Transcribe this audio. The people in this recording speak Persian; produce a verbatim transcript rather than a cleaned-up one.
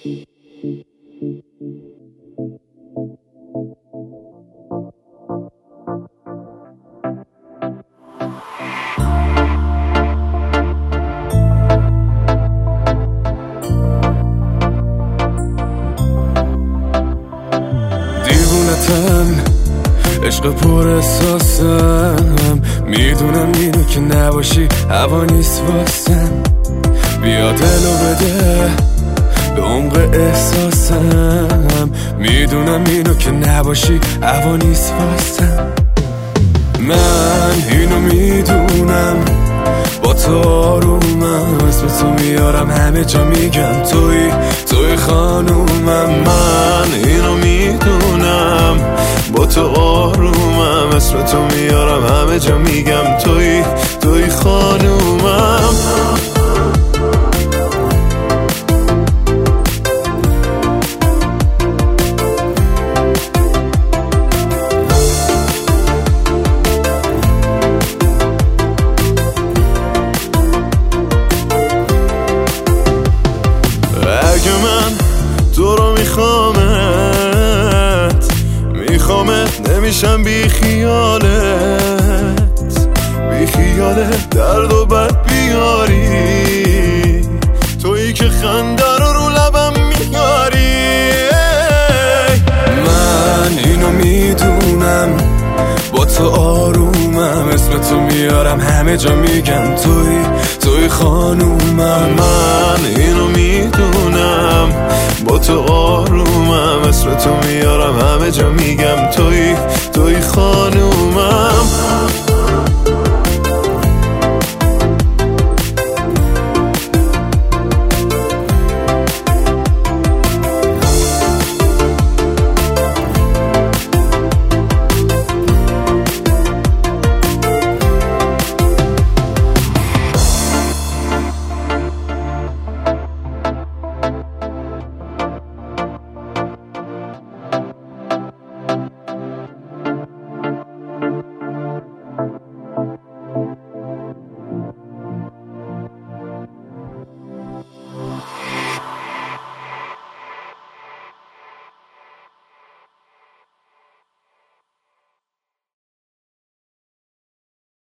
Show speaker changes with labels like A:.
A: دیوونتم عشق پر احساسم، میدونم اینو که نباشی هوا نیست واسم. بیا دلو بده به عمق احساسم، میدونم اینو که نباشی هوا نیست واسم. من اینو میدونم با تو آرومم، اسم تو میارم همه جا میگم توی توی خانومم. من اینو میدونم با تو آرومم، اسم تو میارم همه جا میگم توی توی خانومم. اگه من تو رو میخوامت میخوامت نمیشم بی خیالت، بی خیالت درد و بد بیاری، تویی که خنده رو رو لبم میاری. من اینو میدونم با تو آرومم، اسم تو میارم همه جا میگم توی توی خانومم. من اینو میدونم با تو آرومم، اسم تو میارم همه جا میگم توی توی خانومم.